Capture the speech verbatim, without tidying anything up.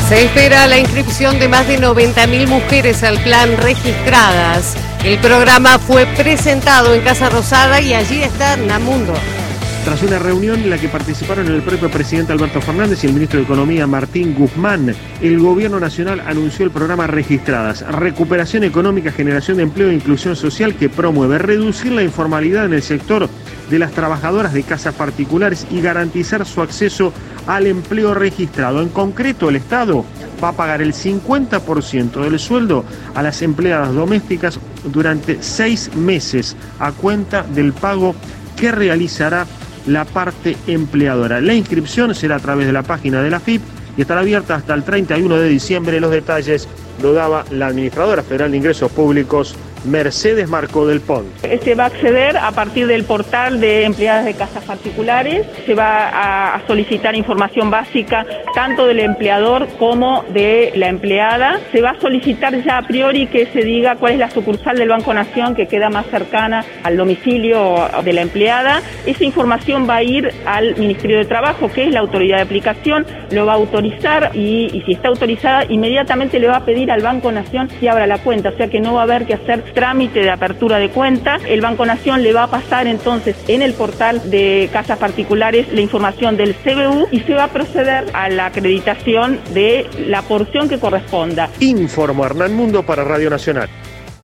Se espera la inscripción de más de noventa mil mujeres al plan registradas. El programa fue presentado en Casa Rosada y allí está Namundo. Tras una reunión en la que participaron el propio presidente Alberto Fernández y el ministro de Economía Martín Guzmán, el gobierno nacional anunció el programa Registradas, recuperación económica, generación de empleo e inclusión social, que promueve reducir la informalidad en el sector de las trabajadoras de casas particulares y garantizar su acceso al empleo registrado. En concreto, el Estado va a pagar el cincuenta por ciento del sueldo a las empleadas domésticas durante seis meses a cuenta del pago que realizará la parte empleadora. La inscripción será a través de la página de la A F I P y estará abierta hasta el treinta y uno de diciembre. Los detalles lo daba la administradora federal de ingresos públicos, Mercedes Marco del Pont. Se va a acceder a partir del portal de empleadas de casas particulares, se va a solicitar información básica tanto del empleador como de la empleada. Se va a solicitar ya a priori que se diga cuál es la sucursal del Banco Nación que queda más cercana al domicilio de la empleada. Esa información va a ir al Ministerio de Trabajo, que es la autoridad de aplicación, lo va a autorizar y, y si está autorizada, inmediatamente le va a pedir al Banco Nación que abra la cuenta, o sea que no va a haber que hacer trámite de apertura de cuenta. El Banco Nación le va a pasar entonces en el portal de casas particulares la información del C B U y se va a proceder a la acreditación de la porción que corresponda. Informó Hernán Mundo para Radio Nacional.